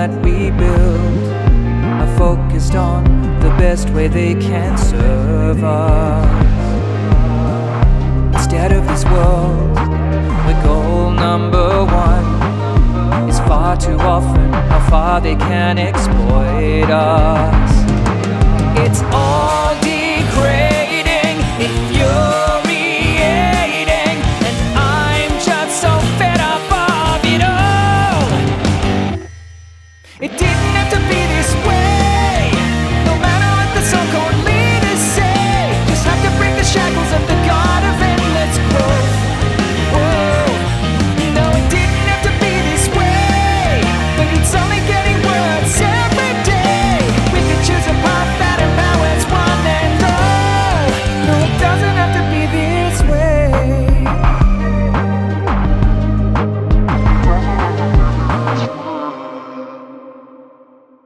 that we build are focused on the best way they can serve us. Instead of this world where goal number one is far too often how far they can exploit us. It's all degrading, infuriating, and I'm just so fed up of it all. It didn't have to be this way.